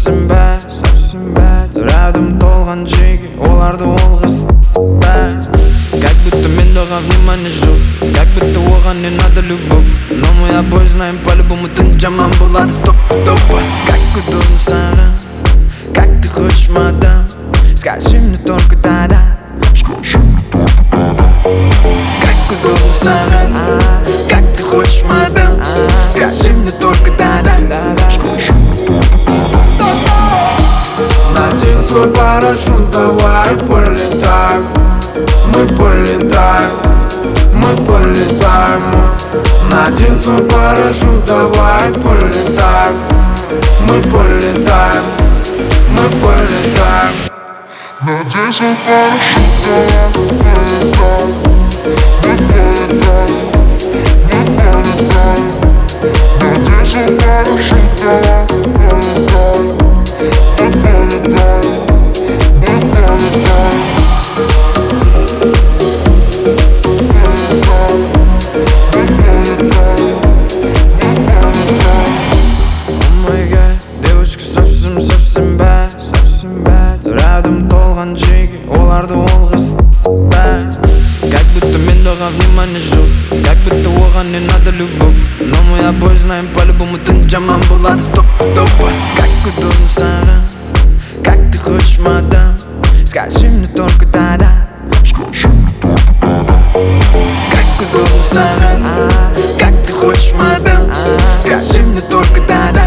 совсем бad Рядом толған жеге, оларды олғыстысып бad Как будто мен доған внимание жоқ, как будто оған не надо любовь. Но мы обои знаем по-любому ты жаман болады стопудово. Как удобно саған, как ты хочешь, мадам, скажи мне только да-да. Как удобно саған, как ты хочешь, мадам, скажи мне только да-да. Надень свой парашют, давай полетаем. Мы полетаем, мы полетаем. Надень свой парашют, давай полетаем. Мы полетаем, мы полетаем. Надень свой парашют, давай полетаем. Мы полетаем, мы полетаем. Надень свой парашют, давай полетаем. Мы полетаем, мы полетаем. Совсем bad Рядом толған жеге, оларды олғыстысып bad Как будто мен доған внимание жоқ, как будто оған не надо любовь. Но мы обои знаем по-любому ты жаман болады стопудово. Как удобно саған, как ты хочешь, мадам, скажи мне только да-да. Как удобно саған, как ты хочешь, мадам, скажи мне только да-да.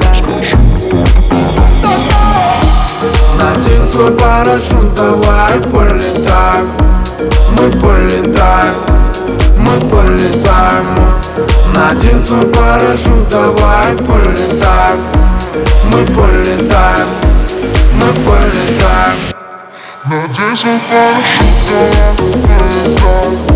Надень свой парашют, давай полетаем. Мы полетаем, мы полетаем. Надень свой парашют, давай полетаем. Мы полетаем, мы полетаем. Надень свой парашют, давай полетаем.